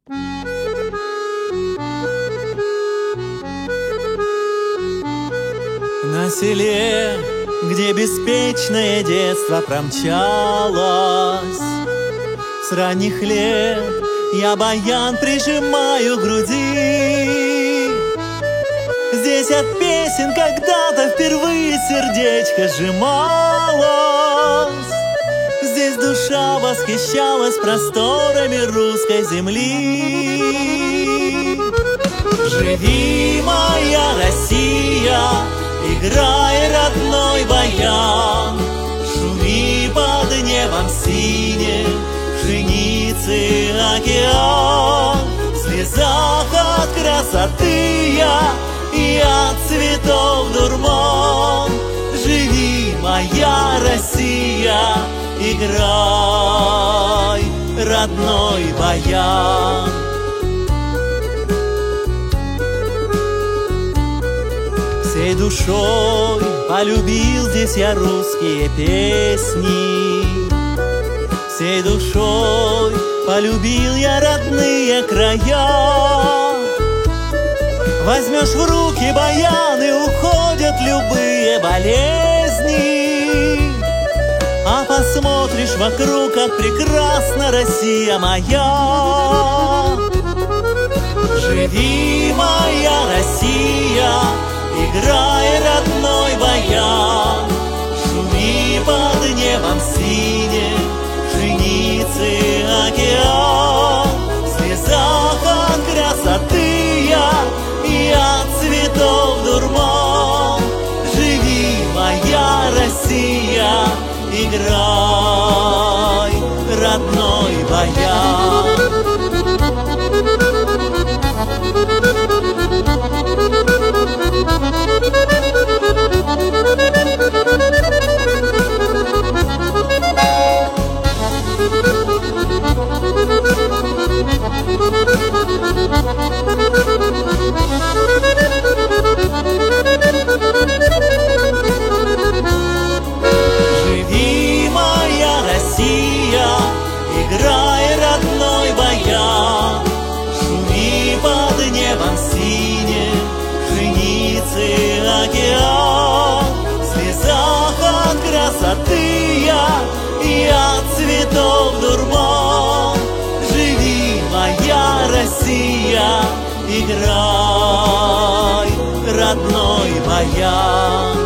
На селе, где беспечное детство промчалось, с ранних лет я баян прижимаю к груди. Здесь от песен когда-то впервые сердечко сжималось. Здесь душа восхищалась просторами русской земли. Живи, моя Россия, играй, родной баян, шуми под небом синим, пшеницы океан. В слезах от красоты я и от цветов дурман. Живи, моя Россия, играй, родной баян. Всей душой полюбил здесь я русские песни. Всей душой полюбил я родные края. Возьмешь в руки баян, и уходят любые болезни. А посмотришь вокруг, как прекрасна Россия моя. Живи, моя Россия, играй, родной баян, шуми под небом синим, пшеницы океан. В слезах от красоты я и от цветов дурман. Живи, моя Россия, играй, родной баян. Живи, моя Россия, играй, родной баян, шуми под небом синим, пшеницы океан. В слезах от красоты я и от цветов дурман. Живи, моя Россия, играй, родной баян.